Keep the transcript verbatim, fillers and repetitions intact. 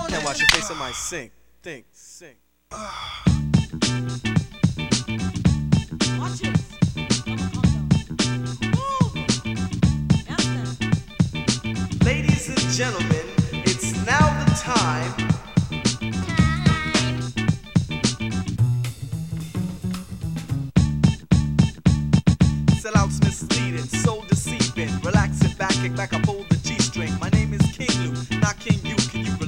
Can't wash your face in my sink. Think, sink. Watch it. Ladies and gentlemen, it's now the time. Sellouts misleading, so deceiving. Relax it back, kick back, I pull the G string. My name is King Lou, not King U.